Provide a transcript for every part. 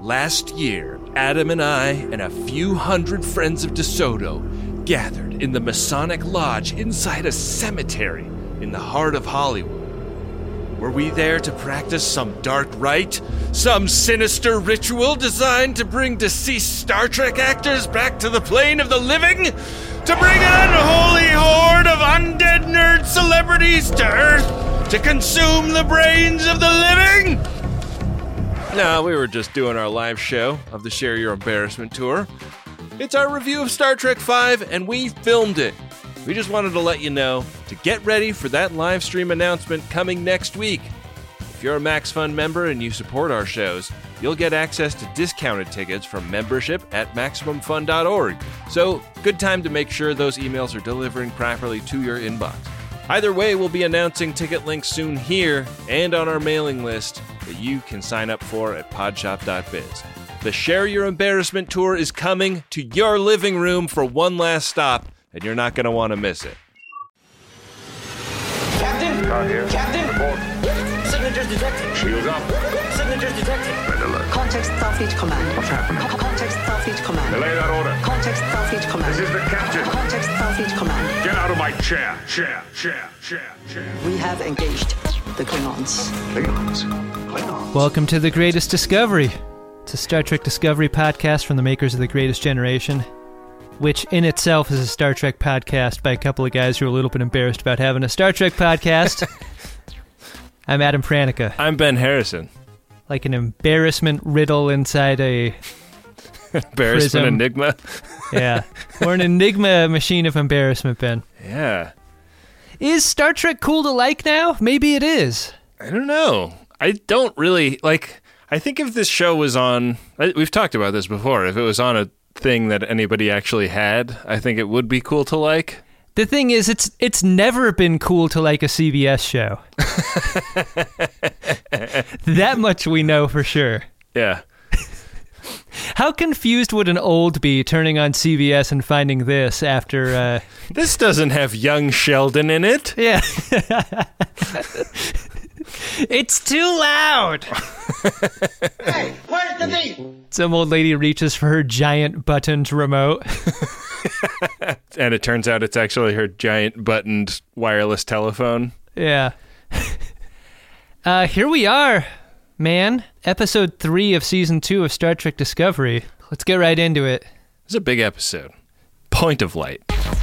Last year, Adam and I and a few hundred friends of DeSoto gathered in the Masonic Lodge inside a cemetery in the heart of Hollywood. Were we there to practice some dark rite? Some sinister ritual designed to bring deceased Star Trek actors back to the plane of the living? To bring an unholy horde of undead nerd celebrities to Earth to consume the brains of the living? No, we were just doing our live show of the Share Your Embarrassment tour. It's our review of Star Trek V, and we filmed it. We just wanted to let you know to get ready for that live stream announcement coming next week. If you're a MaxFun member and you support our shows, you'll get access to discounted tickets from membership at MaximumFun.org. So, good time to make sure those emails are delivering properly to your inbox. Either way, we'll be announcing ticket links soon here and on our mailing list that you can sign up for at podshop.biz. The Share Your Embarrassment tour is coming to your living room for one last stop, and you're not going to want to miss it. Captain? Car here. Captain? Report. Signatures detected. Shields up. Signatures detected. Red alert. Context Starfleet Command. What's happening? Context Starfleet Command. Delay that order. Context Starfleet Command. This is the captain. Context Starfleet Command. Get out of my chair. Chair. We have engaged the Klingons. Klingons. Welcome to The Greatest Discovery. It's a Star Trek Discovery podcast from the makers of The Greatest Generation, which in itself is a Star Trek podcast by a couple of guys who are a little bit embarrassed about having a Star Trek podcast. I'm Adam Pranica. I'm Ben Harrison. Like an embarrassment riddle inside a Embarrassment prism. enigma. Yeah. Or an enigma machine of embarrassment, Ben. Yeah. Is Star Trek cool to like now? Maybe it is. I don't know. I don't really, I think if this show was on, we've talked about this before, if it was on a thing that anybody actually had, I think it would be cool to like. The thing is, it's never been cool to like a CBS show. That much we know for sure. Yeah. How confused would an old be turning on CBS and finding this after... This doesn't have young Sheldon in it. Yeah. It's too loud. Hey, where's the beat? Some old lady reaches for her giant buttoned remote. And it turns out it's actually her giant buttoned wireless telephone. Yeah. Here we are, man. Episode 3 of Season 2 of Star Trek Discovery. Let's get right into it. It's a big episode. Point of Light.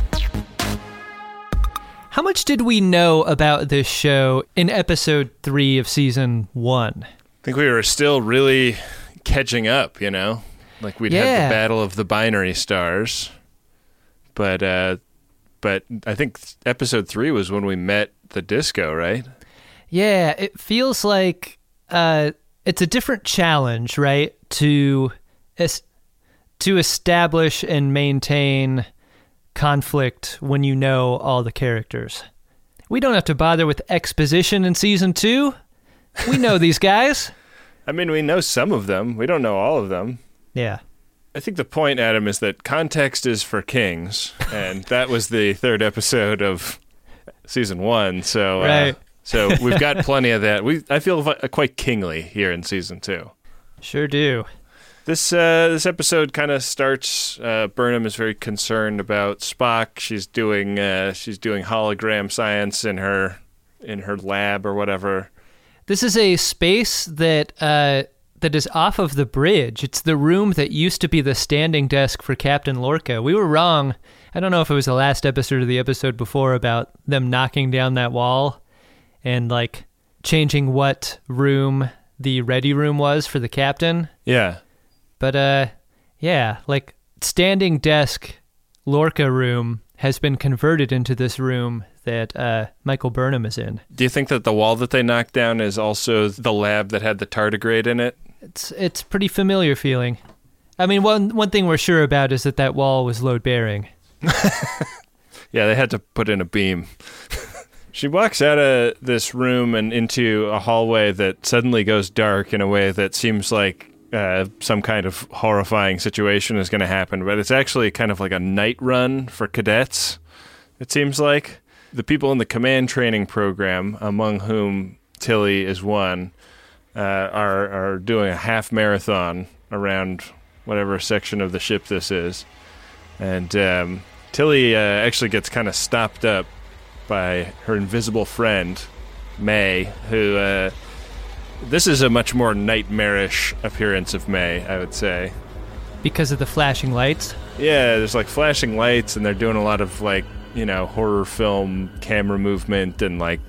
How much did we know about this show in Episode 3 of Season 1? I think we were still really catching up, you know? Like we'd had the Battle of the Binary Stars. But I think Episode 3 was when we met the disco, right? Yeah, it feels like it's a different challenge, right? To establish and maintain conflict when you know all the characters. We don't have to bother with exposition in Season 2. We know these guys. I mean, we know some of them. We don't know all of them. Yeah. I think the point, Adam, is that context is for kings, and that was the third episode of Season 1, so right. So we've got plenty of that. I feel quite kingly here in Season 2. Sure do. This episode kind of starts. Burnham is very concerned about Spock. She's doing hologram science in her lab or whatever. This is a space that is off of the bridge. It's the room that used to be the standing desk for Captain Lorca. We were wrong. I don't know if it was the last episode or the episode before about them knocking down that wall and like changing what room the ready room was for the captain. Yeah. But yeah, like standing desk Lorca room has been converted into this room that Michael Burnham is in. Do you think that the wall that they knocked down is also the lab that had the tardigrade in it? It's pretty familiar feeling. I mean, one thing we're sure about is that wall was load bearing. Yeah, they had to put in a beam. She walks out of this room and into a hallway that suddenly goes dark in a way that seems like some kind of horrifying situation is going to happen, but it's actually kind of like a night run for cadets, it seems like. The people in the command training program, among whom Tilly is one, are doing a half marathon around whatever section of the ship this is. And Tilly actually gets kind of stopped up by her invisible friend, May, who... this is a much more nightmarish appearance of May, I would say. Because of the flashing lights? Yeah, there's like flashing lights, and they're doing a lot of like, horror film camera movement and like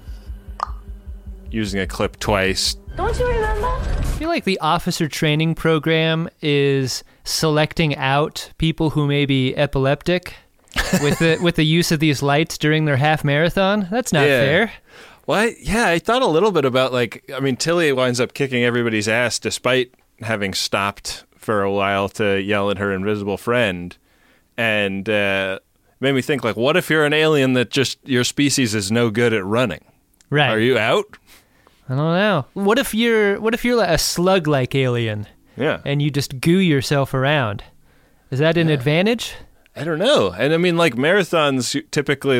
using a clip twice. Don't you remember? I feel like the officer training program is selecting out people who may be epileptic with the use of these lights during their half marathon. That's not fair. Well, I thought a little bit about Tilly winds up kicking everybody's ass despite having stopped for a while to yell at her invisible friend, and made me think, like, what if you're an alien that just your species is no good at running? Right. Are you out? I don't know. What if you're like a slug-like alien? Yeah. And you just goo yourself around? Is that an advantage? I don't know. And I mean, like, marathons typically,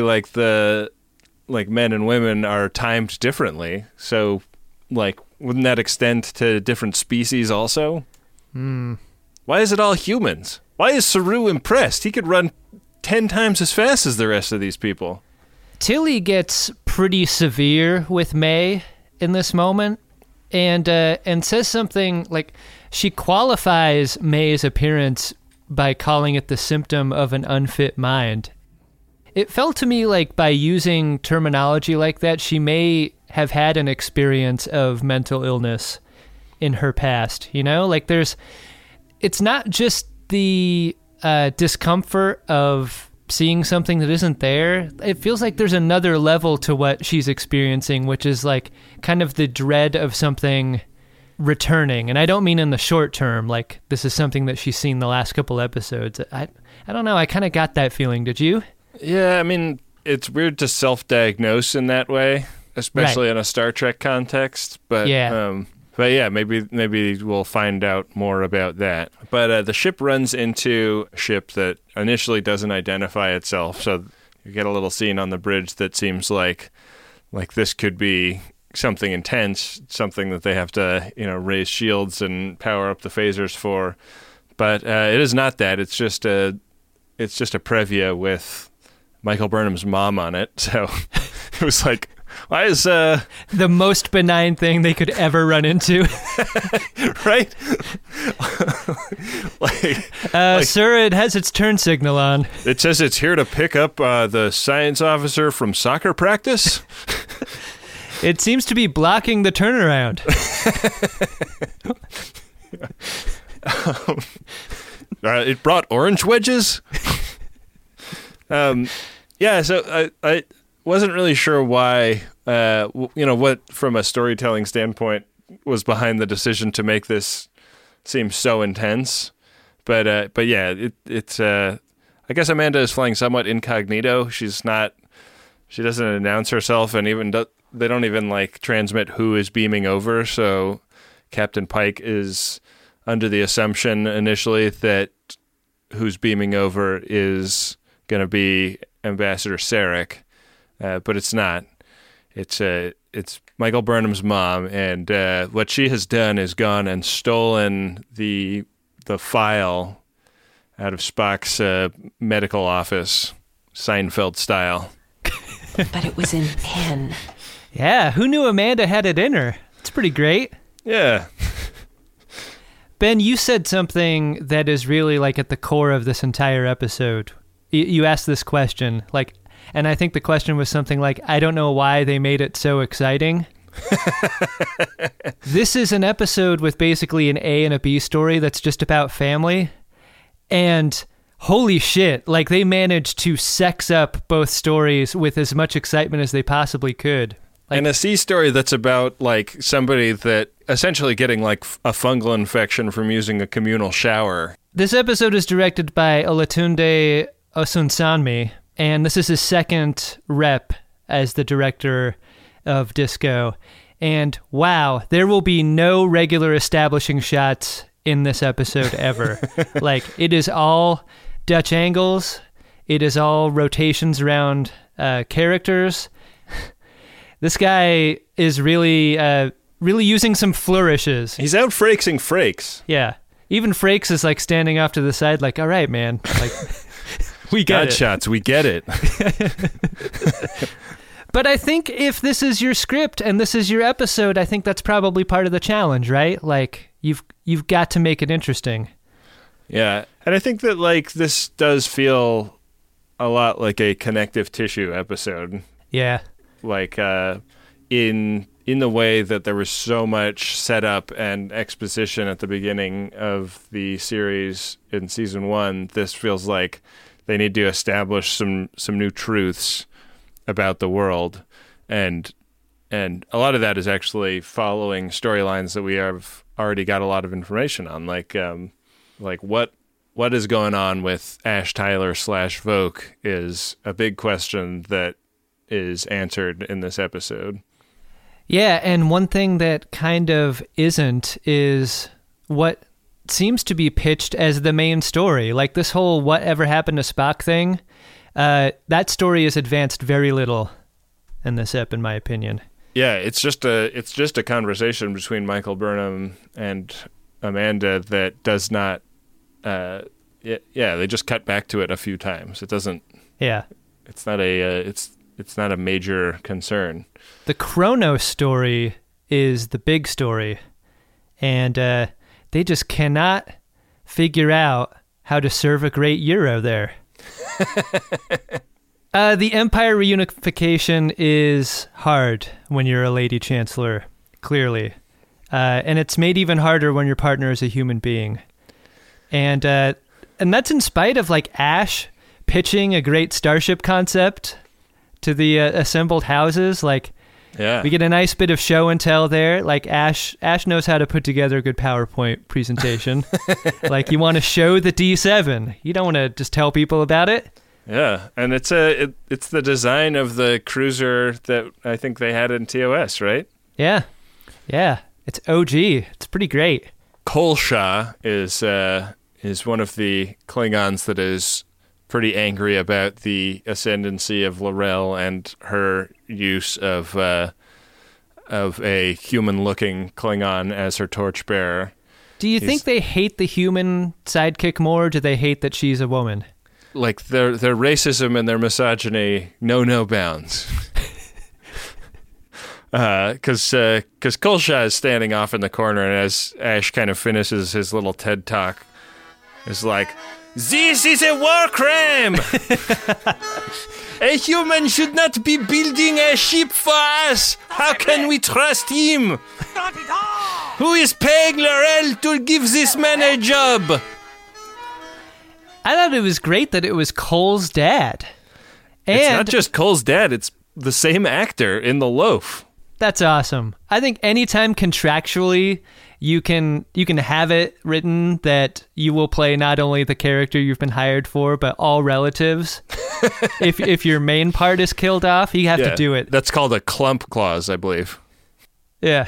like men and women are timed differently. So, like, wouldn't that extend to different species also? Why is it all humans? Why is Saru impressed? He could run 10 times as fast as the rest of these people. Tilly gets pretty severe with May in this moment, and says something like she qualifies May's appearance by calling it the symptom of an unfit mind. It felt to me like by using terminology like that, she may have had an experience of mental illness in her past, Like it's not just the discomfort of seeing something that isn't there. It feels like there's another level to what she's experiencing, which is like kind of the dread of something returning. And I don't mean in the short term, like this is something that she's seen the last couple episodes. I don't know. I kind of got that feeling. Did you? Yeah, I mean, it's weird to self-diagnose in that way, especially in a Star Trek context. But yeah, maybe we'll find out more about that. But the ship runs into a ship that initially doesn't identify itself, so you get a little scene on the bridge that seems like this could be something intense, something that they have to raise shields and power up the phasers for. But it is not that. It's just a Previa with Michael Burnham's mom on it. So it was like, why is the most benign thing they could ever run into? Right? Sir, it has its turn signal on. It says it's here to pick up the science officer from soccer practice. It seems to be blocking the turnaround. It brought orange wedges. So I wasn't really sure why, what from a storytelling standpoint was behind the decision to make this seem so intense. But yeah, it's I guess Amanda is flying somewhat incognito. She doesn't announce herself, and they don't even transmit who is beaming over. So Captain Pike is under the assumption initially that who's beaming over is going to be Ambassador Sarek, but it's not. It's Michael Burnham's mom, and what she has done is gone and stolen the file out of Spock's medical office, Seinfeld style. But it was in pen. Yeah, who knew Amanda had it in her? It's pretty great. Yeah. Ben, you said something that is really at the core of this entire episode. You asked this question, and I think the question was something like, I don't know why they made it so exciting. This is an episode with basically an A and a B story that's just about family. And holy shit, they managed to sex up both stories with as much excitement as they possibly could. And a C story that's about somebody that essentially getting a fungal infection from using a communal shower. This episode is directed by Olatunde Osunsanmi, and this is his second rep as the director of Disco. And wow, there will be no regular establishing shots in this episode ever. It is all Dutch angles. It is all rotations around characters. This guy is really using some flourishes. He's out frakesing frakes. Yeah. Even Frakes is like standing off to the side, like, all right, man, like, we got it. Shots, we get it. But I think if this is your script and this is your episode, I think that's probably part of the challenge, right? Like, you've got to make it interesting. Yeah, and I think that like this does feel a lot like a connective tissue episode. Yeah. Like in the way that there was so much setup and exposition at the beginning of the series in season 1, this feels like they need to establish some new truths about the world, and a lot of that is actually following storylines that we have already got a lot of information on, like what is going on with Ash Tyler / Voq is a big question that is answered in this episode. Yeah, and one thing that kind of isn't is what seems to be pitched as the main story. Like this whole whatever happened to Spock thing, that story is advanced very little in this ep, in my opinion. Yeah, it's just a conversation between Michael Burnham and Amanda that does not. They just cut back to it a few times. It doesn't. Yeah, it's not a major concern. The Kronos story is the big story, and they just cannot figure out how to serve a great gyro there. The Empire reunification is hard when you're a Lady Chancellor, clearly. And it's made even harder when your partner is a human being. And that's in spite of like Ash pitching a great starship concept to the assembled houses. Like, yeah, we get a nice bit of show and tell there. Like Ash knows how to put together a good PowerPoint presentation. Like you want to show the D7. You don't want to just tell people about it. Yeah, and it's the design of the cruiser that I think they had in TOS, right? Yeah. It's OG. It's pretty great. Kolsha is one of the Klingons that is pretty angry about the ascendancy of L'Rell and her use of a human-looking Klingon as her torchbearer. Do you think they hate the human sidekick more, or do they hate that she's a woman? Like their racism and their misogyny know no bounds. Because Kolsha is standing off in the corner, and as Ash kind of finishes his little TED talk, is like, "This is a war crime! A human should not be building a ship for us! How can we trust him? Who is paying L'Rell to give this man a job?" I thought it was great that it was Cole's dad. And it's not just Cole's dad, it's the same actor in The Loaf. That's awesome. I think anytime contractually you can have it written that you will play not only the character you've been hired for, but all relatives. if your main part is killed off, you have to do it. That's called a clump clause, I believe. Yeah.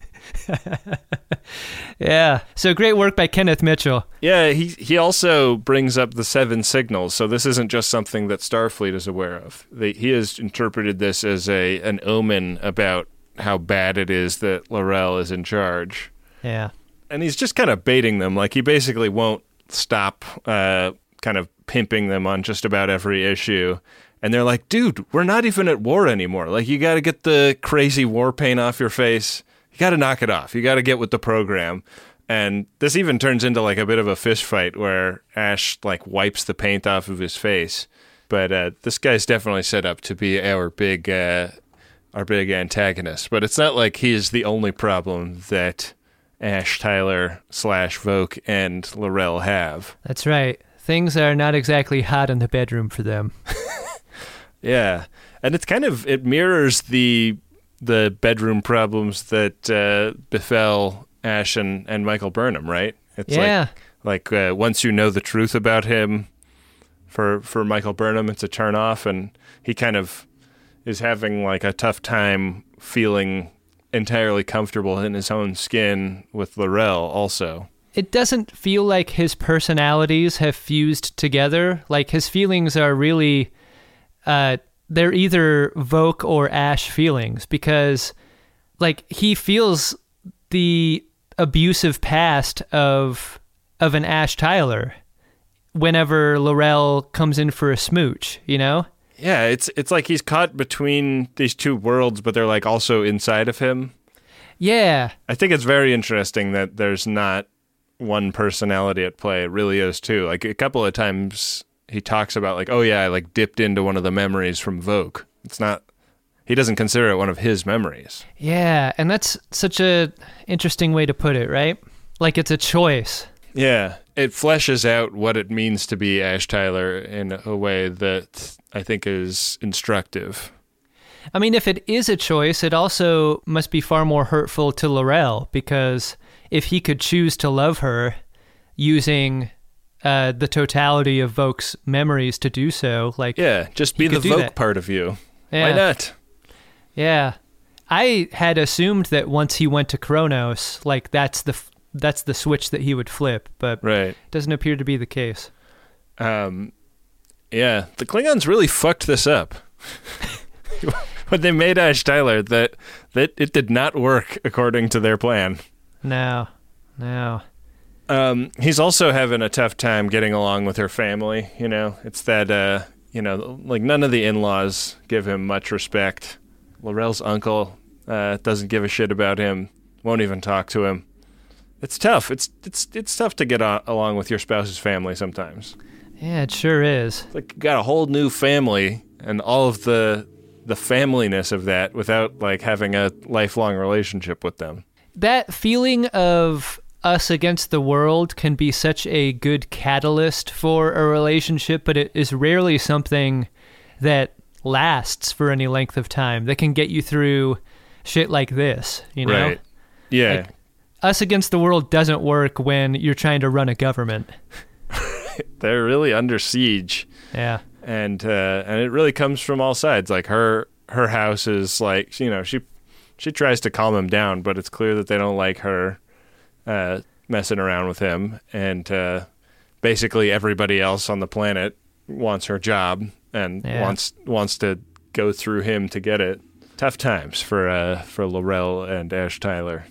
Yeah. So great work by Kenneth Mitchell. Yeah, he also brings up the 7 signals, so this isn't just something that Starfleet is aware of. He has interpreted this as an omen about how bad it is that L'Rell is in charge. Yeah. And he's just kind of baiting them. Like, he basically won't stop kind of pimping them on just about every issue. And they're like, dude, we're not even at war anymore. Like, you got to get the crazy war paint off your face. You got to knock it off. You got to get with the program. And this even turns into like a bit of a fist fight where Ash like wipes the paint off of his face. But this guy's definitely set up to be our big antagonist. But it's not like he's the only problem that Ash Tyler / Voq and L'Rell have. That's right. Things are not exactly hot in the bedroom for them. Yeah. And it mirrors the bedroom problems that befell Ash and Michael Burnham, right? It's like once you know the truth about him, for Michael Burnham, it's a turnoff, and he kind of is having like a tough time feeling entirely comfortable in his own skin with L'Rell also. It doesn't feel like his personalities have fused together. Like his feelings are really... they're either Voq or Ash feelings, because like he feels the abusive past of of an Ash Tyler whenever L'Rell comes in for a smooch, you know? Yeah, it's like he's caught between these two worlds, but they're like also inside of him. Yeah. I think it's very interesting that there's not one personality at play. It really is two. Like a couple of times he talks about like, oh yeah, I like dipped into one of the memories from Vogue. It's not, he doesn't consider it one of his memories. Yeah, and that's such a interesting way to put it, right? Like it's a choice. Yeah, it fleshes out what it means to be Ash Tyler in a way that I think is instructive. I mean, if it is a choice, it also must be far more hurtful to L'Rell, because if he could choose to love her using the totality of Voke's memories to do so, like... Yeah, just be the Voke part of you. Yeah. Why not? Yeah. I had assumed that once he went to Kronos, like that's the switch that he would flip, but right. It doesn't appear to be the case. Yeah, the Klingons really fucked this up. When they made Ash Tyler, that it did not work according to their plan. No. He's also having a tough time getting along with her family, you know? It's that, like none of the in-laws give him much respect. L'Rell's uncle doesn't give a shit about him, won't even talk to him. It's tough. It's tough to get along with your spouse's family sometimes. Yeah, it sure is. It's like you got a whole new family and all of the familyness of that without like having a lifelong relationship with them. That feeling of us against the world can be such a good catalyst for a relationship, but it is rarely something that lasts for any length of time, that can get you through shit like this, you know? Right. Yeah. Like, us against the world doesn't work when you're trying to run a government. They're really under siege. Yeah. And it really comes from all sides. Like her house is like, you know, she tries to calm him down, but it's clear that they don't like her messing around with him. And basically everybody else on the planet wants her job and wants to go through him to get it. Tough times for L'Rell and Ash Tyler.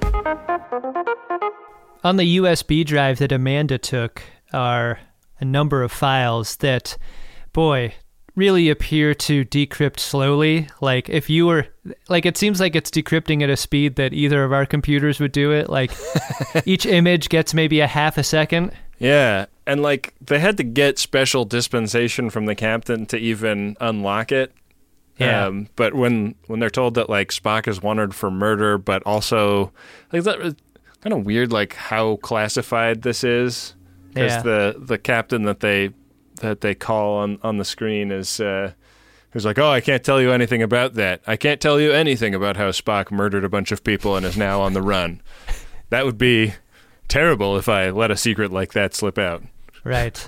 On the USB drive that Amanda took are a number of files that, boy, really appear to decrypt slowly. Like if you were, like it seems like it's decrypting at a speed that either of our computers would do it. Like each image gets maybe a half a second. Yeah, and like they had to get special dispensation from the captain to even unlock it. Yeah. But when they're told that like Spock is wanted for murder, but also like that. Kind of weird, like how classified this is, because the captain that they call on the screen is who's like, oh, I can't tell you anything about that. I can't tell you anything about how Spock murdered a bunch of people and is now on the run. That would be terrible if I let a secret like that slip out. Right.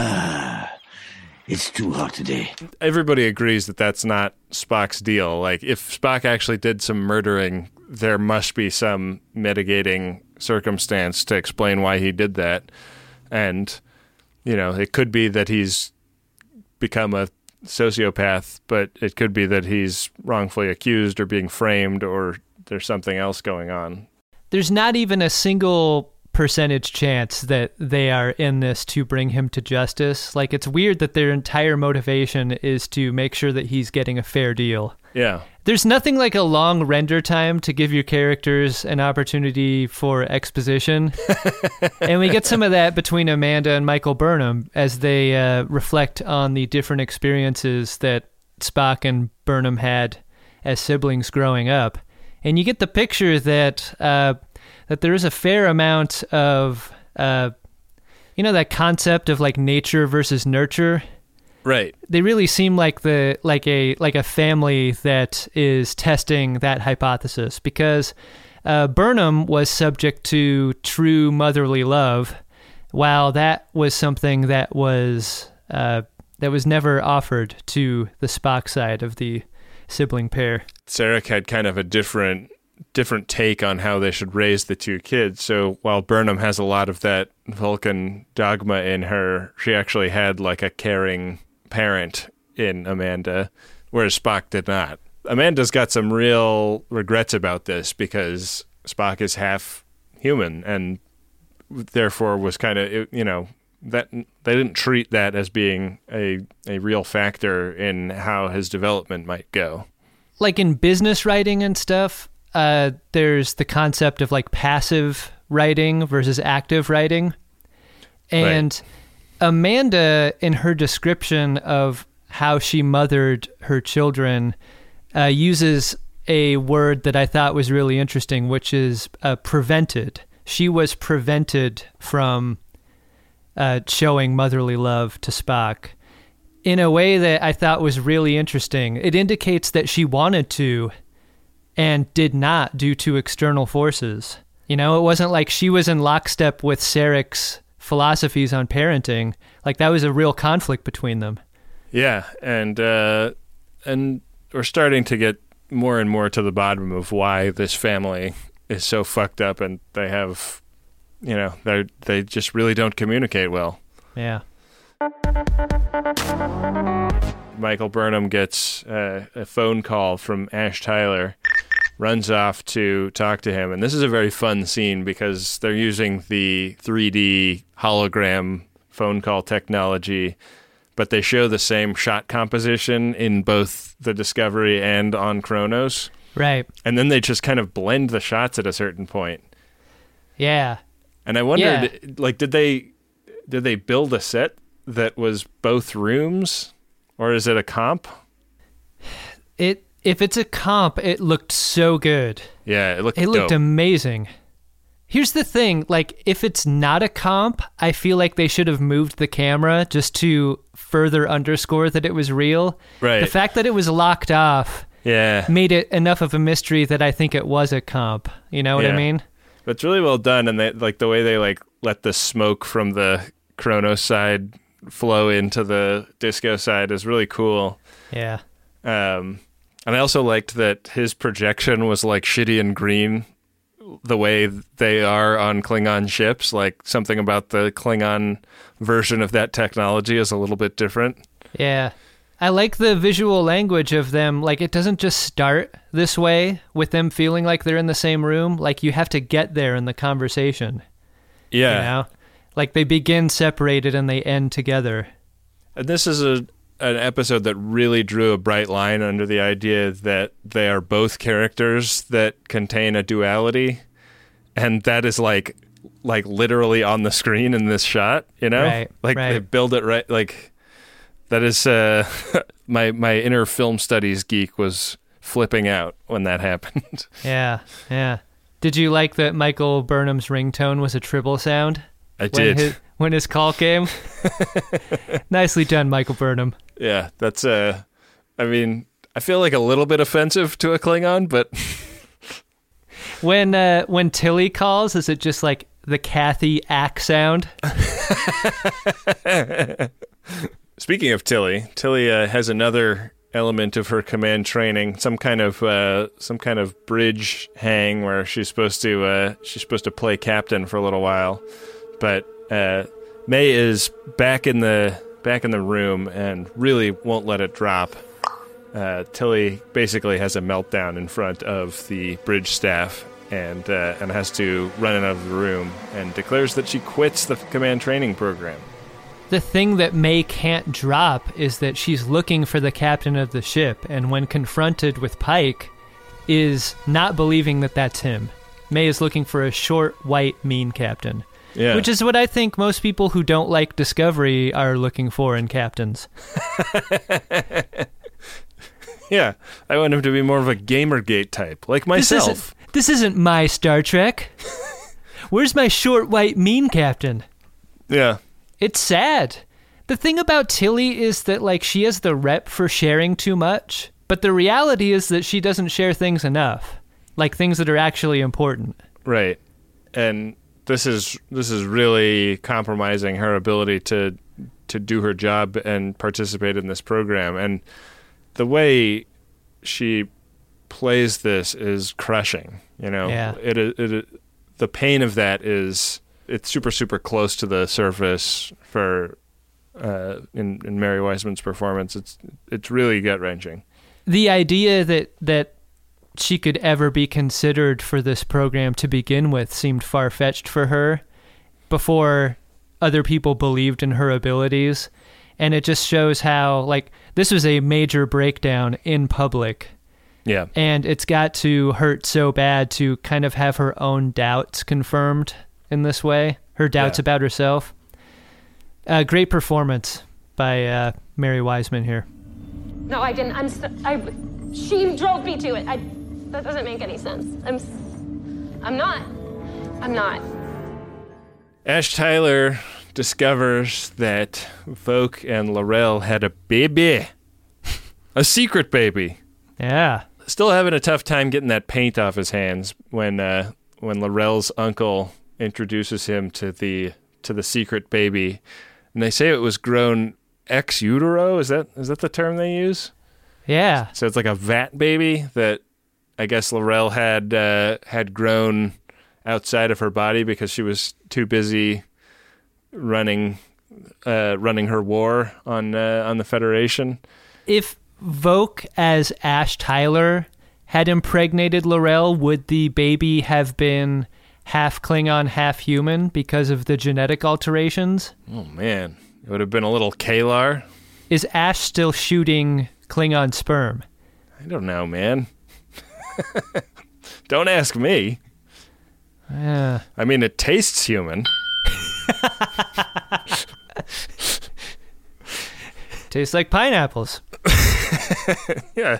It's too hot today. Everybody agrees that that's not Spock's deal. Like if Spock actually did some murdering, there must be some mitigating circumstance to explain why he did that. And, you know, it could be that he's become a sociopath, but it could be that he's wrongfully accused or being framed, or there's something else going on. There's not even a single percentage chance that they are in this to bring him to justice. Like, it's weird that their entire motivation is to make sure that he's getting a fair deal. Yeah. There's nothing like a long render time to give your characters an opportunity for exposition. And we get some of that between Amanda and Michael Burnham as they reflect on the different experiences that Spock and Burnham had as siblings growing up. And you get the picture that there is a fair amount of, that concept of like nature versus nurture. Right. They really seem like a family that is testing that hypothesis, because Burnham was subject to true motherly love, while that was something that was never offered to the Spock side of the sibling pair. Sarek had kind of a different take on how they should raise the two kids. So while Burnham has a lot of that Vulcan dogma in her, she actually had like a caring parent in Amanda, whereas Spock did not. Amanda's got some real regrets about this because Spock is half human, and therefore was kind of, that they didn't treat that as being a real factor in how his development might go. Like in business writing and stuff, there's the concept of like passive writing versus active writing. And Amanda, in her description of how she mothered her children, uses a word that I thought was really interesting, which is prevented. She was prevented from showing motherly love to Spock in a way that I thought was really interesting. It indicates that she wanted to and did not due to external forces. It wasn't like she was in lockstep with Sarek's philosophies on parenting. Like that was a real conflict between them. Yeah, and we're starting to get more and more to the bottom of why this family is so fucked up, and they have, they just really don't communicate well. Yeah. Michael Burnham gets a phone call from Ash Tyler, runs off to talk to him, and this is a very fun scene because they're using the 3D hologram phone call technology, but they show the same shot composition in both the Discovery and on Kronos. Right. And then they just kind of blend the shots at a certain point. Yeah. And I wondered, did they build a set that was both rooms, or is it a comp? If it's a comp, it looked so good. Yeah, it looked dope. Amazing. Here's the thing, if it's not a comp, I feel like they should have moved the camera just to further underscore that it was real. Right. The fact that it was locked off made it enough of a mystery that I think it was a comp. You know what I mean? But it's really well done, and they, the way they let the smoke from the Kronos side flow into the Disco side is really cool. Yeah. And I also liked that his projection was shitty and green, the way they are on Klingon ships. Something about the Klingon version of that technology is a little bit different. Yeah. I like the visual language of them. It doesn't just start this way with them feeling like they're in the same room. You have to get there in the conversation. Yeah. They begin separated and they end together. And this is an episode that really drew a bright line under the idea that they are both characters that contain a duality, and that is literally on the screen in this shot, Right, They build it right, that is my inner film studies geek was flipping out when that happened. Yeah. Did you like that Michael Burnham's ringtone was a triple sound? I did. When his call came? Nicely done, Michael Burnham. Yeah, that's I feel a little bit offensive to a Klingon, but when Tilly calls, is it just the Kathy ack sound? Speaking of Tilly has another element of her command training, some kind of bridge hang where she's supposed to play captain for a little while, but May is back in the room and really won't let it drop. Tilly basically has a meltdown in front of the bridge staff and has to run out of the room and declares that she quits the command training program. The thing that May can't drop is that she's looking for the captain of the ship, and when confronted with Pike, is not believing that that's him. May is looking for a short, white, mean captain. Yeah. Which is what I think most people who don't like Discovery are looking for in captains. Yeah, I want him to be more of a Gamergate type, like myself. This isn't my Star Trek. Where's my short, white, mean captain? Yeah. It's sad. The thing about Tilly is that, she has the rep for sharing too much, but the reality is that she doesn't share things enough, things that are actually important. Right. And this is really compromising her ability to do her job and participate in this program. And the way she plays this is crushing. Yeah. It the pain of that is it's super, super close to the surface for in Mary Wiseman's performance. It's really gut wrenching. The idea that she could ever be considered for this program to begin with seemed far-fetched for her. before other people believed in her abilities. And it just shows how, like, this was a major breakdown in public. Yeah. And it's got to hurt so bad to kind of have her own doubts confirmed in this way. Her doubts about herself. Great performance by Mary Wiseman here. No, I didn't. She drove me to it. That doesn't make any sense. I'm not. Ash Tyler discovers that Voke and Laurel had a baby. A secret baby. Yeah. Still having a tough time getting that paint off his hands when Laurel's uncle introduces him to the secret baby. And they say it was grown ex utero. Is that the term they use? Yeah. So it's like a vat baby that I guess Laurel had grown outside of her body because she was too busy running her war on the Federation. If Voke as Ash Tyler had impregnated Laurel, would the baby have been half Klingon, half human because of the genetic alterations? Oh man, it would have been a little Kalar. Is Ash still shooting Klingon sperm? I don't know, man. Don't ask me. Yeah. I mean, it tastes human. Tastes like pineapples. Yeah.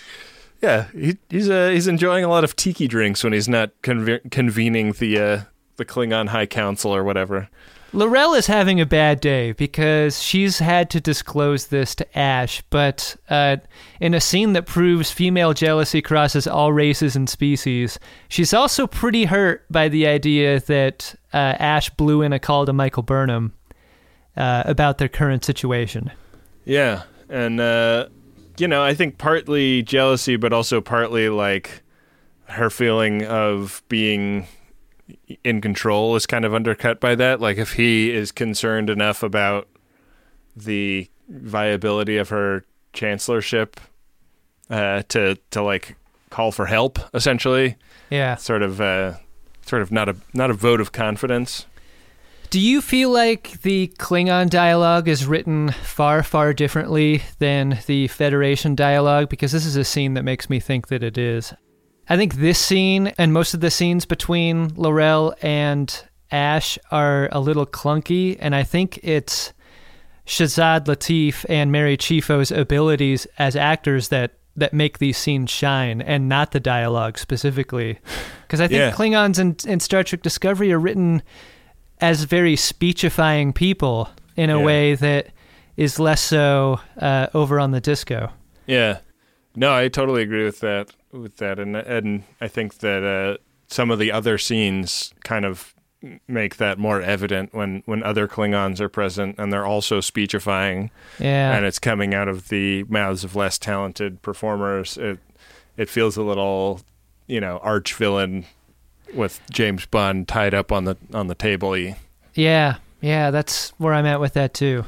He's enjoying a lot of tiki drinks when he's not convening the Klingon High Council or whatever. Laurel is having a bad day because she's had to disclose this to Ash, but in a scene that proves female jealousy crosses all races and species, she's also pretty hurt by the idea that Ash blew in a call to Michael Burnham about their current situation. Yeah, and I think partly jealousy, but also partly like her feeling of being in control is kind of undercut by that. Like if he is concerned enough about the viability of her chancellorship to like call for help, essentially. Yeah. Sort of not a vote of confidence. Do you feel like the Klingon dialogue is written far, far differently than the Federation dialogue? Because this is a scene that makes me think that it is. I think this scene and most of the scenes between Laurel and Ash are a little clunky, and I think it's Shazad Latif and Mary Chieffo's abilities as actors that make these scenes shine, and not the dialogue specifically. Because I think Klingons in Star Trek Discovery are written as very speechifying people in a way that is less so over on the Disco. Yeah. No, I totally agree with that. And I think that some of the other scenes kind of make that more evident when other Klingons are present and they're also speechifying. Yeah. And it's coming out of the mouths of less talented performers. It feels a little, arch villain with James Bond tied up on the table-y. Yeah, that's where I'm at with that too.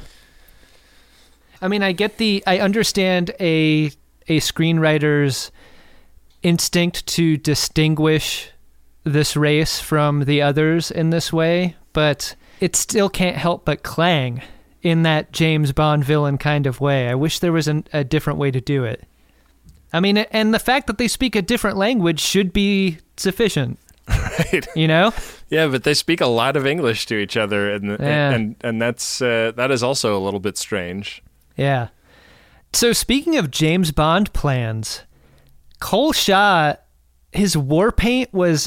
I mean, I understand a screenwriter's instinct to distinguish this race from the others in this way, but it still can't help but clang in that James Bond villain kind of way. I wish there was a different way to do it. I mean, and the fact that they speak a different language should be sufficient. Right. Yeah, but they speak a lot of English to each other, and that's that is also a little bit strange. Yeah. So speaking of James Bond plans, Cole Shaw, his war paint was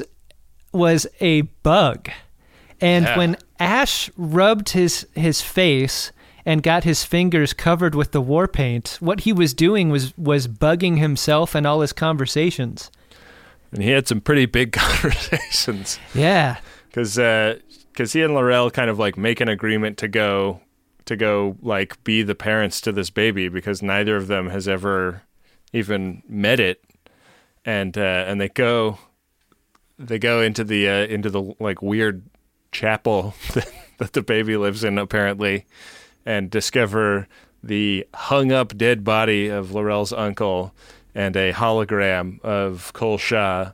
a bug. And when Ash rubbed his face and got his fingers covered with the war paint, what he was doing was bugging himself and all his conversations. And he had some pretty big conversations. Yeah. Because he and Laurel kind of like make an agreement to go like be the parents to this baby, because neither of them has ever even met it, and they go into the like weird chapel that the baby lives in apparently, and discover the hung up dead body of Laurel's uncle and a hologram of Cole Shaw,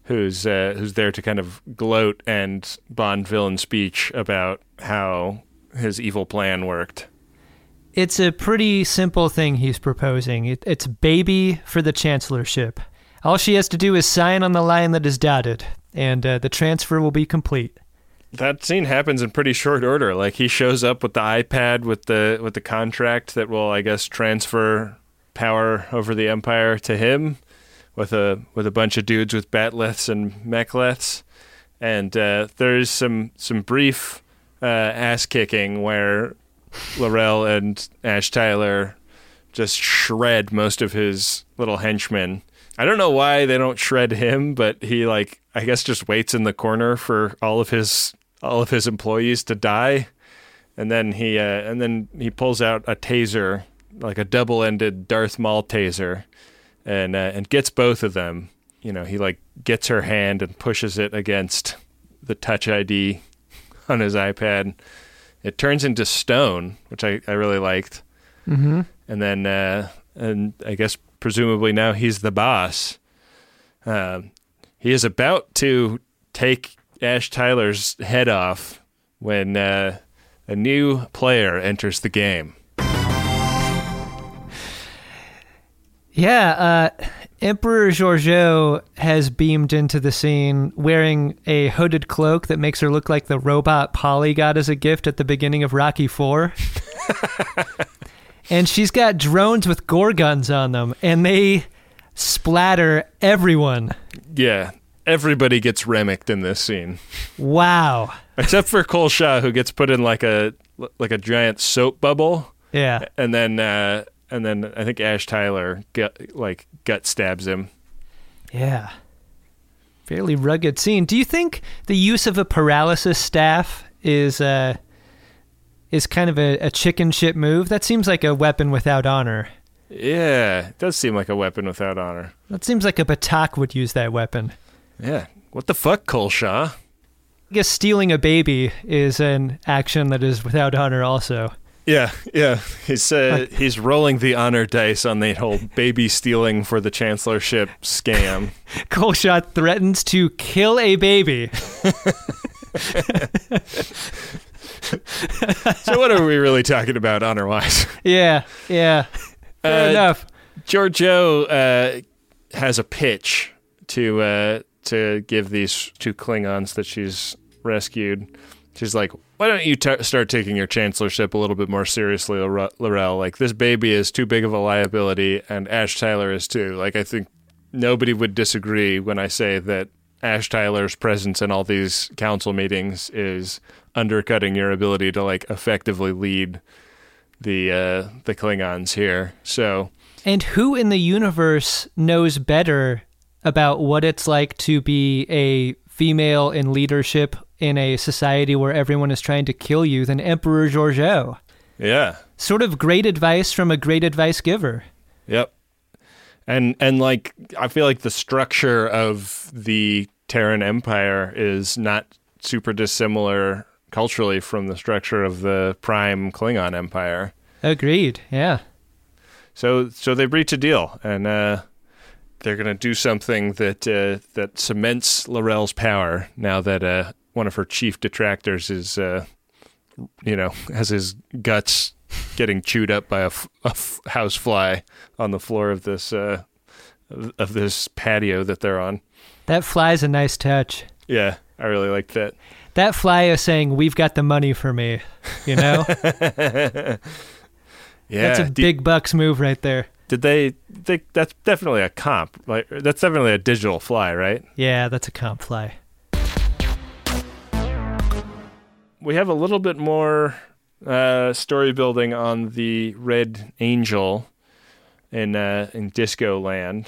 who's there to kind of gloat and Bond villain speech about how his evil plan worked. It's a pretty simple thing he's proposing. It's baby for the chancellorship. All she has to do is sign on the line that is dotted, and the transfer will be complete. That scene happens in pretty short order. Like, he shows up with the iPad with the contract that will, I guess, transfer power over the Empire to him, with a bunch of dudes with batleths and mechleths. And there's some brief ass kicking where L'Rell and Ash Tyler just shred most of his little henchmen. I don't know why they don't shred him, but he, like, I guess just waits in the corner for all of his employees to die, and then he pulls out a taser, like a double-ended Darth Maul taser, and gets both of them. You know, he like gets her hand and pushes it against the Touch ID on his iPad. It turns into stone, which I really liked. Mm-hmm. And then, and I guess presumably now he's the boss. He is about to take Ash Tyler's head off when a new player enters the game. Yeah, Emperor Georgiou has beamed into the scene wearing a hooded cloak that makes her look like the robot Polly got as a gift at the beginning of Rocky IV. And she's got drones with gore guns on them, and they splatter everyone. Yeah, everybody gets remicked in this scene. Wow. Except for Cole Shaw, who gets put in like a giant soap bubble. Yeah. And then I think Ash Tyler gut stabs him. Yeah. Fairly rugged scene. Do you think the use of a paralysis staff is kind of a chicken shit move? That seems like a weapon without honor. Yeah, it does seem like a weapon without honor. That seems like a Batak would use that weapon. Yeah. What the fuck, Cole Shaw? I guess stealing a baby is an action that is without honor also. Yeah. He's rolling the honor dice on the whole baby stealing for the chancellorship scam. Cole Shaw threatens to kill a baby. So what are we really talking about honor-wise? Yeah. Fair enough. Georgiou has a pitch to give these two Klingons that she's rescued. She's like, why don't you start taking your chancellorship a little bit more seriously, L'Rell? Like, this baby is too big of a liability, and Ash Tyler is too. Like, I think nobody would disagree when I say that Ash Tyler's presence in all these council meetings is undercutting your ability to, like, effectively lead the Klingons here. So, and who in the universe knows better about what it's like to be a female in leadership in a society where everyone is trying to kill you than Emperor Georgiou? Yeah. Sort of great advice from a great advice giver. Yep. And like, I feel like the structure of the Terran Empire is not super dissimilar culturally from the structure of the prime Klingon Empire. Agreed, yeah. So they reach a deal, and they're going to do something that cements L'Rell's power now that one of her chief detractors is, has his guts getting chewed up by a housefly on the floor of this patio that they're on. That fly's a nice touch. Yeah, I really like that. That fly is saying, "We've got the money for me," you know? Yeah, that's a big bucks move right there. Did they that's definitely a comp. Like, that's definitely a digital fly, right? Yeah, that's a comp fly. We have a little bit more story building on the Red Angel in Disco Land.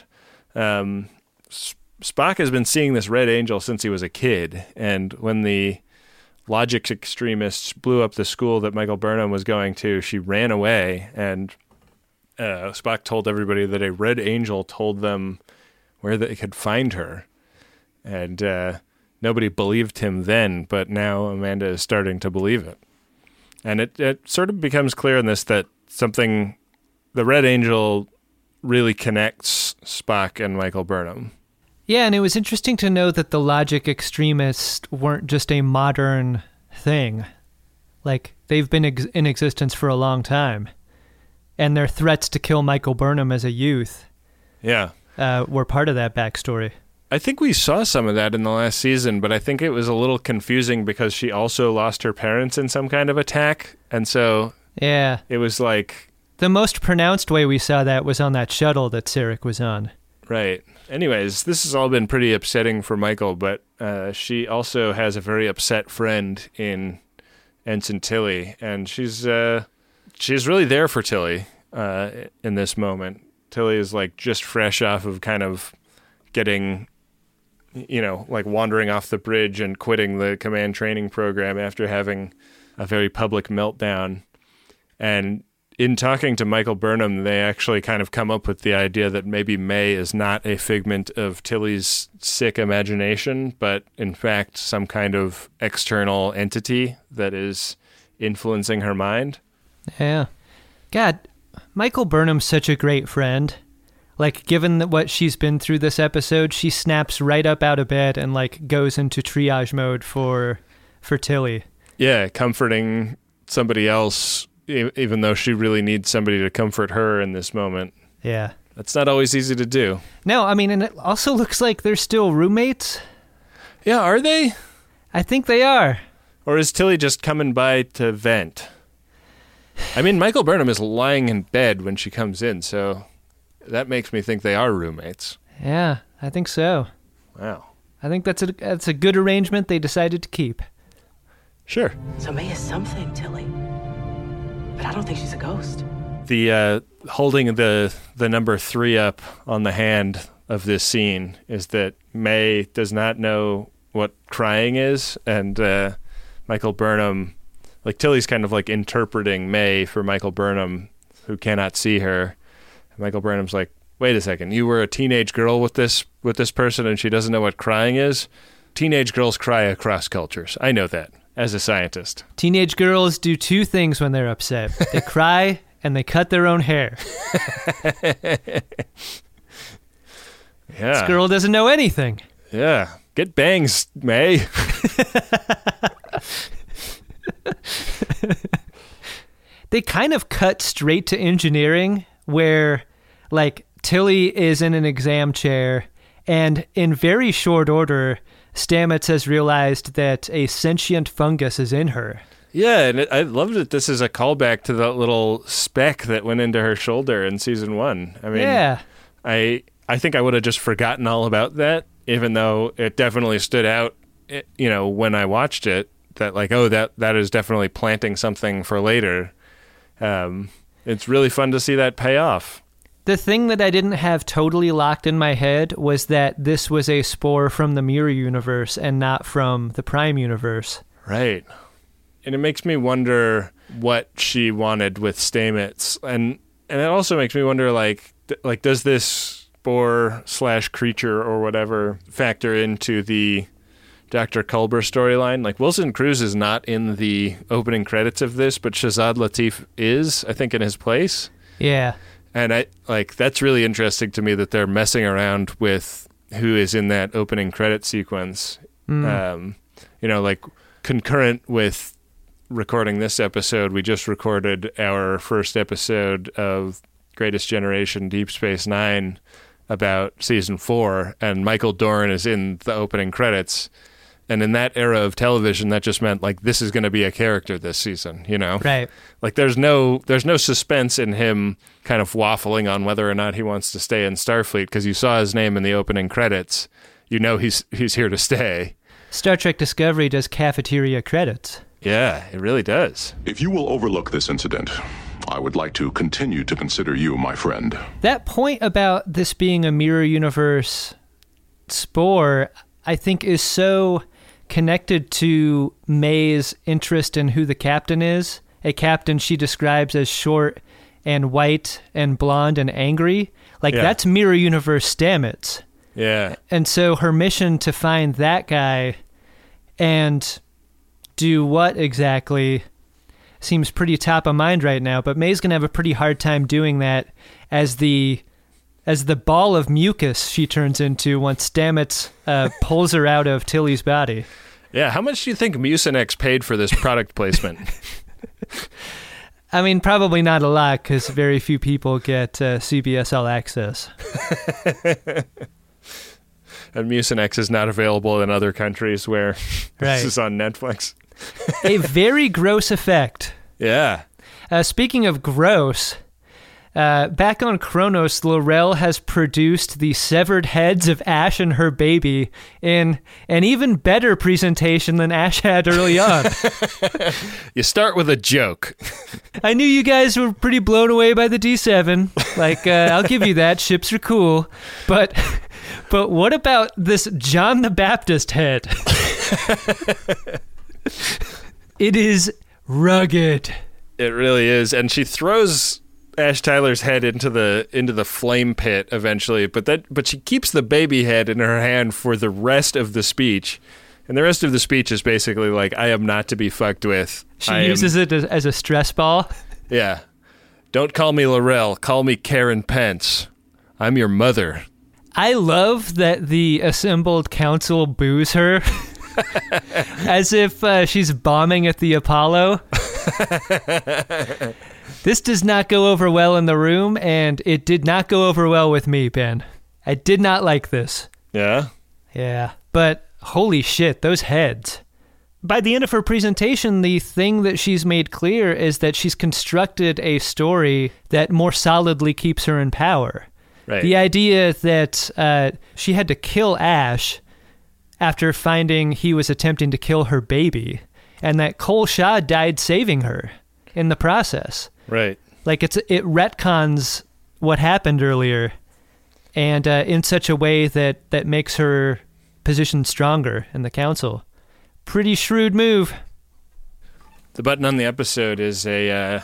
Spock has been seeing this Red Angel since he was a kid, and when the logic extremists blew up the school that Michael Burnham was going to, she ran away, and Spock told everybody that a Red Angel told them where they could find her. And nobody believed him then, but now Amanda is starting to believe it. And it sort of becomes clear in this that the Red Angel really connects Spock and Michael Burnham. Yeah, and it was interesting to know that the logic extremists weren't just a modern thing. Like, they've been in existence for a long time. And their threats to kill Michael Burnham as a youth were part of that backstory. I think we saw some of that in the last season, but I think it was a little confusing because she also lost her parents in some kind of attack. And so it was like... The most pronounced way we saw that was on that shuttle that Sarek was on. Right. Anyways, this has all been pretty upsetting for Michael, but she also has a very upset friend in Ensign Tilly, and she's really there for Tilly in this moment. Tilly is like just fresh off of kind of getting, like wandering off the bridge and quitting the command training program after having a very public meltdown. And in talking to Michael Burnham, they actually kind of come up with the idea that maybe May is not a figment of Tilly's sick imagination, but in fact some kind of external entity that is influencing her mind. Yeah. God, Michael Burnham's such a great friend. Like, given what she's been through this episode, she snaps right up out of bed and, like, goes into triage mode for Tilly. Yeah, comforting somebody else, even though she really needs somebody to comfort her in this moment. Yeah. That's not always easy to do. No, I mean, and it also looks like they're still roommates. Yeah, are they? I think they are. Or is Tilly just coming by to vent? I mean, Michael Burnham is lying in bed when she comes in, so that makes me think they are roommates. Yeah, I think so. Wow. I think that's a good arrangement they decided to keep. Sure. So May is something, Tilly. But I don't think she's a ghost. The holding the number 3 up on the hand of this scene is that May does not know what crying is, and Michael Burnham, like Tilly's kind of like interpreting May for Michael Burnham, who cannot see her. And Michael Burnham's like, wait a second, you were a teenage girl with this person and she doesn't know what crying is? Teenage girls cry across cultures. I know that as a scientist. Teenage girls do 2 things when they're upset. They cry and they cut their own hair. Yeah. This girl doesn't know anything. Yeah. Get bangs, May. They kind of cut straight to engineering where, like, Tilly is in an exam chair and in very short order, Stamets has realized that a sentient fungus is in her. Yeah, and I love that this is a callback to that little speck that went into her shoulder in season 1. I mean, yeah. I think I would have just forgotten all about that, even though it definitely stood out, when I watched it, that like, oh, that is definitely planting something for later. It's really fun to see that pay off. The thing that I didn't have totally locked in my head was that this was a spore from the Mirror Universe and not from the Prime Universe. Right. And it makes me wonder what she wanted with Stamets. And it also makes me wonder, like does this spore/creature or whatever factor into the Dr. Culber storyline? Like, Wilson Cruz is not in the opening credits of this, but Shazad Latif is, I think, in his place. Yeah. And that's really interesting to me that they're messing around with who is in that opening credit sequence. Like concurrent with recording this episode, we just recorded our first episode of Greatest Generation Deep Space Nine about season 4, and Michael Dorn is in the opening credits. And in that era of television, that just meant, like, this is going to be a character this season, Right. Like, there's no suspense in him kind of waffling on whether or not he wants to stay in Starfleet, because you saw his name in the opening credits. He's here to stay. Star Trek Discovery does cafeteria credits. Yeah, it really does. If you will overlook this incident, I would like to continue to consider you my friend. That point about this being a Mirror Universe spore, I think, is so connected to May's interest in who the captain is, a captain she describes as short and white and blonde and angry. That's Mirror Universe Stamets. Yeah. And so her mission to find that guy and do what exactly seems pretty top of mind right now, but May's going to have a pretty hard time doing that as the as the ball of mucus she turns into once Stamets pulls her out of Tilly's body. Yeah, how much do you think Mucinex paid for this product placement? I mean, probably not a lot, because very few people get CBS All Access. And Mucinex is not available in other countries where Right. this is on Netflix. A very gross effect. Yeah. Speaking of gross, back on Kronos, L'Rell has produced the severed heads of Ash and her baby in an even better presentation than Ash had early on. You start with a joke. I knew you guys were pretty blown away by the D7. Like, I'll give you that. Ships are cool. But what about this John the Baptist head? It is rugged. It really is. And she throws Ash Tyler's head into the flame pit eventually, but she keeps the baby head in her hand for the rest of the speech. And the rest of the speech is basically like, I am not to be fucked with. She uses it as a stress ball. Yeah. Don't call me L'Rell. Call me Karen Pence. I'm your mother. I love that the assembled council boos her as if she's bombing at the Apollo. This does not go over well in the room, and it did not go over well with me, Ben. I did not like this. Yeah? Yeah, but holy shit, those heads. By the end of her presentation, the thing that she's made clear is that she's constructed a story that more solidly keeps her in power. Right. The idea that she had to kill Ash after finding he was attempting to kill her baby, and that Kol Shah died saving her in the process. Right. Like, it retcons what happened earlier, and in such a way that makes her position stronger in the council. Pretty shrewd move. The button on the episode is a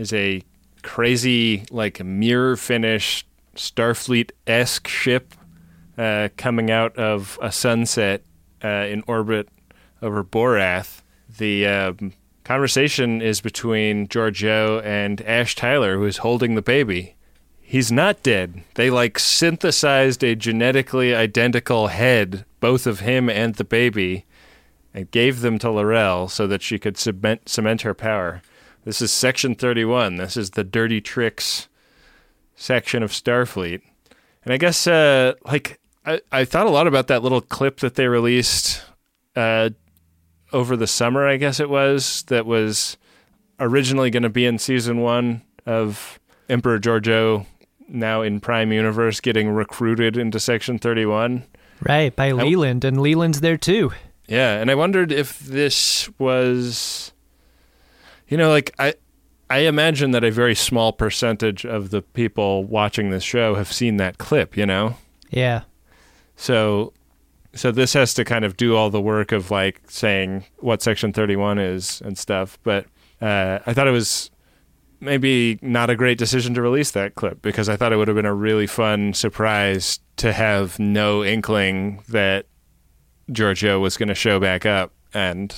crazy, like, mirror finish Starfleet-esque ship coming out of a sunset in orbit over Borath. The conversation is between Georgiou and Ash Tyler, who is holding the baby. He's not dead. They, like, synthesized a genetically identical head, both of him and the baby, and gave them to L'Rell so that she could cement her power. This is Section 31. This is the dirty tricks section of Starfleet. And I guess, I thought a lot about that little clip that they released over the summer, I guess it was, that was originally going to be in season 1 of Emperor Georgiou, now in Prime Universe, getting recruited into Section 31. Right, by Leland, and Leland's there too. Yeah, and I wondered if this was, like, I imagine that a very small percentage of the people watching this show have seen that clip, Yeah. So this has to kind of do all the work of, like, saying what Section 31 is and stuff. But I thought it was maybe not a great decision to release that clip, because I thought it would have been a really fun surprise to have no inkling that Georgiou was going to show back up and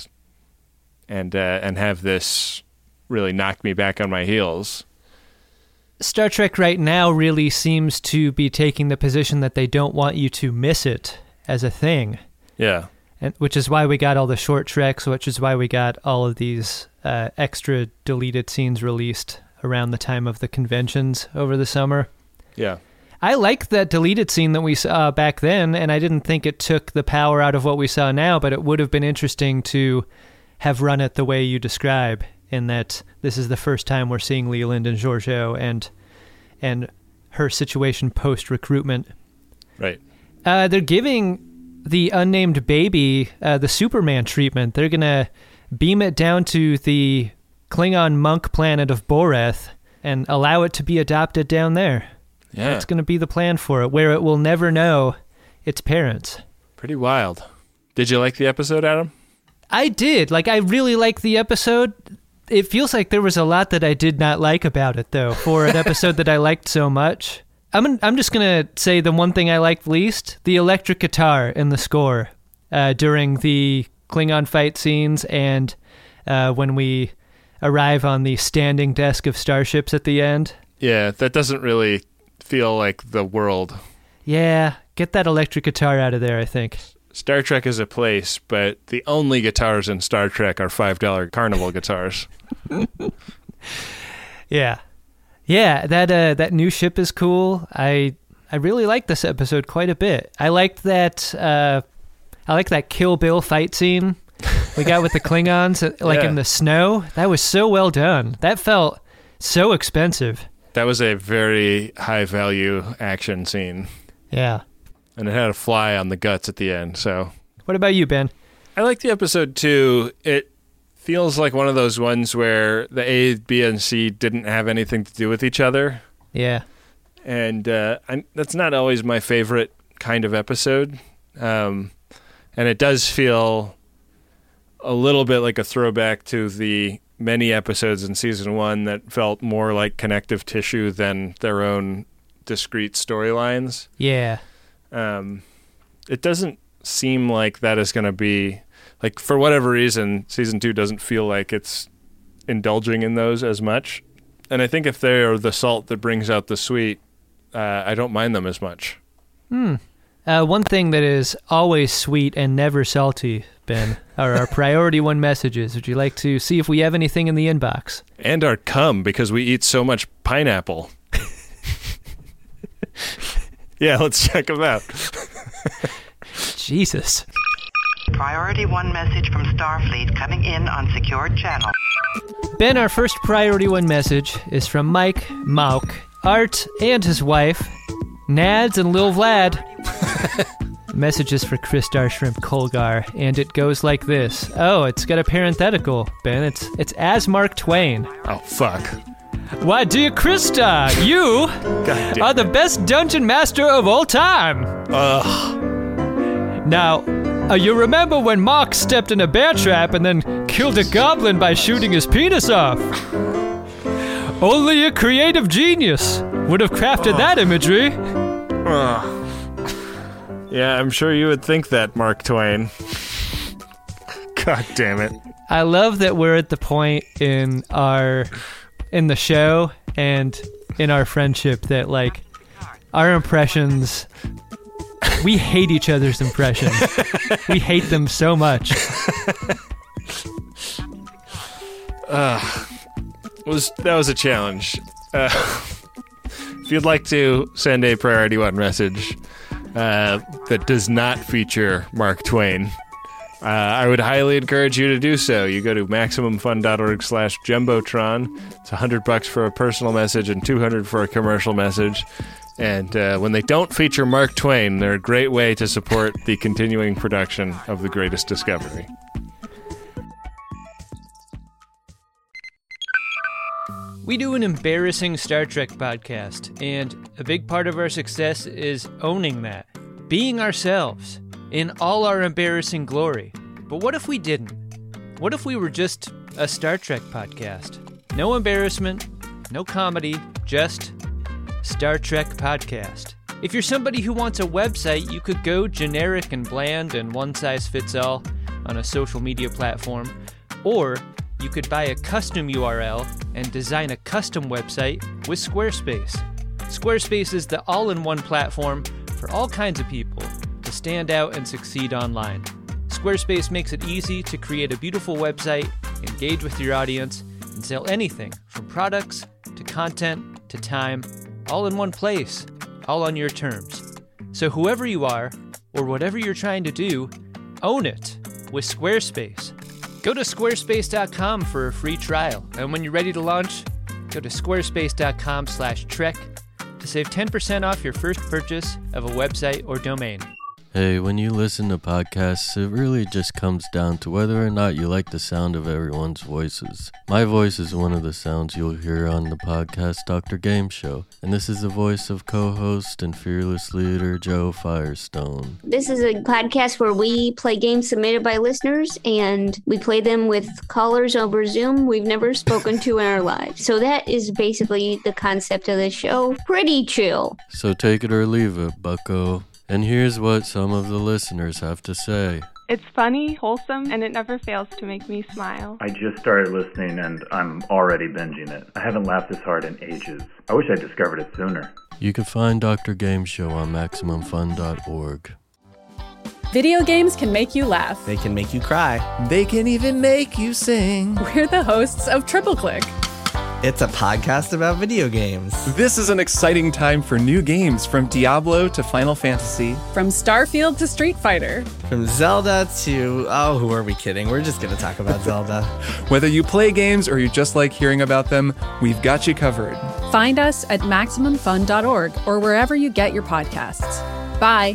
have this really knock me back on my heels. Star Trek right now really seems to be taking the position that they don't want you to miss it as a thing. Yeah. And which is why we got all the short treks, which is why we got all of these extra deleted scenes released around the time of the conventions over the summer. Yeah. I liked that deleted scene that we saw back then, and I didn't think it took the power out of what we saw now, but it would have been interesting to have run it the way you describe, in that this is the first time we're seeing Leland and Georgiou and her situation post-recruitment. Right. They're giving the unnamed baby the Superman treatment. They're going to beam it down to the Klingon monk planet of Borath and allow it to be adopted down there. Yeah. That's going to be the plan for it, where it will never know its parents. Pretty wild. Did you like the episode, Adam? I did. Like, I really liked the episode. It feels like there was a lot that I did not like about it, though, for an episode that I liked so much. I'm just going to say the one thing I liked least, the electric guitar in the score during the Klingon fight scenes and when we arrive on the standing desk of starships at the end. Yeah, that doesn't really feel like the world. Yeah, get that electric guitar out of there, I think. Star Trek is a place, but the only guitars in Star Trek are $5 Carnival guitars. Yeah. Yeah, that new ship is cool. I really like this episode quite a bit. I like that Kill Bill fight scene we got with the Klingons, in the snow. That was so well done. That felt so expensive. That was a very high-value action scene. Yeah. And it had a fly on the guts at the end, so... What about you, Ben? I like the episode, too. It feels like one of those ones where the A, B, and C didn't have anything to do with each other. Yeah. And that's not always my favorite kind of episode. And it does feel a little bit like a throwback to the many episodes in season 1 that felt more like connective tissue than their own discrete storylines. Yeah. It doesn't seem like that is going to be, like, for whatever reason, season 2 doesn't feel like it's indulging in those as much. And I think if they're the salt that brings out the sweet, I don't mind them as much. One thing that is always sweet and never salty, Ben, are our priority 1 messages. Would you like to see if we have anything in the inbox? And our cum, because we eat so much pineapple. Yeah, let's check them out. Jesus. Priority 1 message from Starfleet coming in on secured channel. Ben, our first priority 1 message is from Mike, Mauk, Art, and his wife, Nads and Lil Vlad. Messages for Kristar Shrimp Colgar, and it goes like this. Oh, it's got a parenthetical, Ben. It's as Mark Twain. Oh, fuck. Why, dear Krista, you are the best dungeon master of all time. Ugh. Now, you remember when Mark stepped in a bear trap and then killed a goblin by shooting his penis off? Only a creative genius would have crafted that imagery. Yeah, I'm sure you would think that, Mark Twain. God damn it. I love that we're at the point in the show and in our friendship that, like, our impressions, we hate each other's impressions. We hate them so much. That was a challenge. If you'd like to send a priority 1 message that does not feature Mark Twain, I would highly encourage you to do so. You go to MaximumFun.org/Jumbotron. It's $100 for a personal message and $200 for a commercial message. And when they don't feature Mark Twain, they're a great way to support the continuing production of The Greatest Discovery. We do an embarrassing Star Trek podcast, and a big part of our success is owning that, being ourselves, in all our embarrassing glory. But what if we didn't? What if we were just a Star Trek podcast? No embarrassment, no comedy, just Star Trek podcast. If you're somebody who wants a website, you could go generic and bland and one-size-fits-all on a social media platform, or you could buy a custom URL and design a custom website with Squarespace. Squarespace is the all-in-one platform for all kinds of people to stand out and succeed online. Squarespace makes it easy to create a beautiful website, engage with your audience, and sell anything from products to content to time, all in one place, all on your terms. So whoever you are, or whatever you're trying to do, own it with Squarespace. Go to squarespace.com for a free trial, and when you're ready to launch, go to squarespace.com/trek to save 10% off your first purchase of a website or domain. Hey, when you listen to podcasts, it really just comes down to whether or not you like the sound of everyone's voices. My voice is one of the sounds you'll hear on the podcast Dr. Game Show, and this is the voice of co-host and fearless leader Joe Firestone. This is a podcast where we play games submitted by listeners, and we play them with callers over Zoom we've never spoken to in our lives. So that is basically the concept of the show. Pretty chill. So take it or leave it, bucko. And here's what some of the listeners have to say. It's funny, wholesome, and it never fails to make me smile. I just started listening and I'm already binging it. I haven't laughed this hard in ages. I wish I discovered it sooner. You can find Dr. Game Show on MaximumFun.org. Video games can make you laugh. They can make you cry. They can even make you sing. We're the hosts of Triple Click. It's a podcast about video games. This is an exciting time for new games, from Diablo to Final Fantasy. From Starfield to Street Fighter. From Zelda to... oh, who are we kidding? We're just going to talk about Zelda. Whether you play games or you just like hearing about them, we've got you covered. Find us at MaximumFun.org or wherever you get your podcasts. Bye.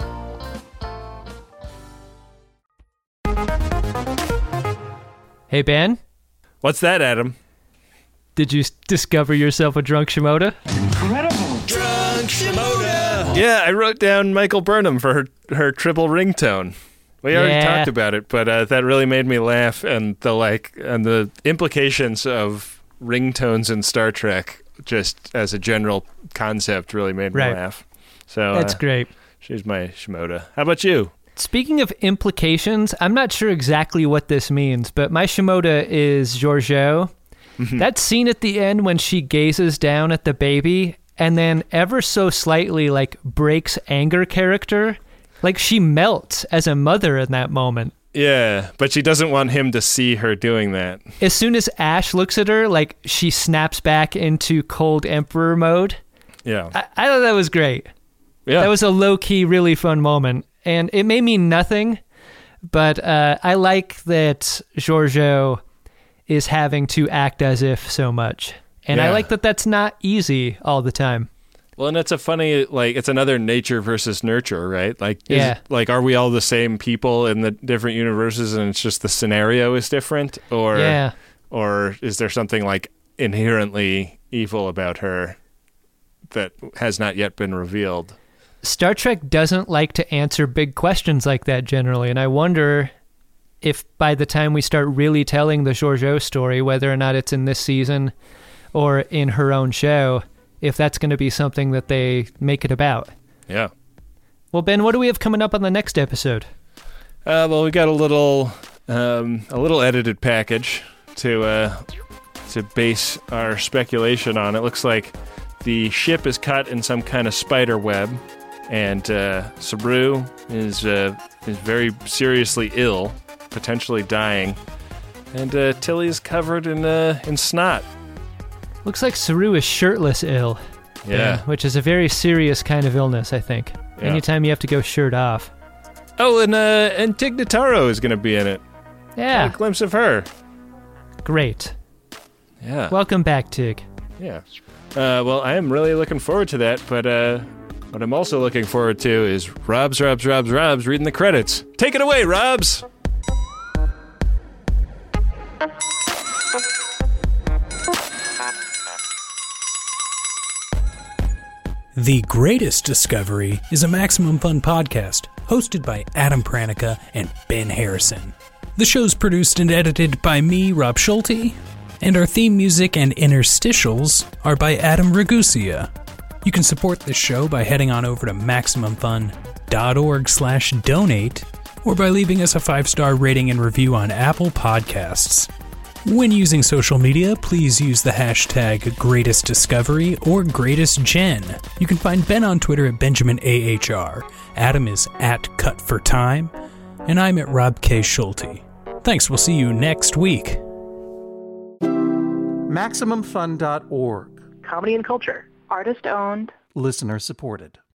Hey, Ben? What's that, Adam? Did you discover yourself a drunk Shimoda? Incredible. Drunk Shimoda! Yeah, I wrote down Michael Burnham for her triple ringtone. We already talked about it, but that really made me laugh, and the implications of ringtones in Star Trek, just as a general concept, really made me laugh. So that's great. She's my Shimoda. How about you? Speaking of implications, I'm not sure exactly what this means, but my Shimoda is Giorgio. That scene at the end when she gazes down at the baby and then ever so slightly breaks anger character, she melts as a mother in that moment. Yeah, but she doesn't want him to see her doing that. As soon as Ash looks at her, she snaps back into cold emperor mode. Yeah. I thought that was great. Yeah. That was a low-key, really fun moment. And it may mean nothing, but I like that Giorgio is having to act as if so much. And I like that that's not easy all the time. Well, and it's a funny, it's another nature versus nurture, right? Are we all the same people in the different universes and it's just the scenario is different? Or is there something inherently evil about her that has not yet been revealed? Star Trek doesn't like to answer big questions like that generally, and I wonder if by the time we start really telling the Giorgio story, whether or not it's in this season or in her own show, if that's going to be something that they make it about. Yeah. Well, Ben, what do we have coming up on the next episode? Well, we got a little edited package to base our speculation on. It looks like the ship is cut in some kind of spider web, and Saru is very seriously ill, potentially dying, and Tilly's covered in snot. Looks like Saru is shirtless ill. Yeah. Which is a very serious kind of illness, I think. Yeah. Anytime you have to go shirt off. Oh, and Tig Notaro is going to be in it. Yeah. Got a glimpse of her. Great. Yeah. Welcome back, Tig. Yeah. Well, I am really looking forward to that, but what I'm also looking forward to is Rob's reading the credits. Take it away, Robs! The Greatest Discovery is a Maximum Fun podcast hosted by Adam Pranica and Ben Harrison. The show's produced and edited by me, Rob Schulte, and our theme music and interstitials are by Adam Ragusia. You can support this show by heading on over to MaximumFun.org/donate or by leaving us a 5-star rating and review on Apple Podcasts. When using social media, please use the hashtag GreatestDiscovery or GreatestGen. You can find Ben on Twitter at BenjaminAHR, Adam is at CutForTime, and I'm at Rob K. Schulte. Thanks, we'll see you next week. MaximumFun.org. Comedy and culture. Artist owned. Listener supported.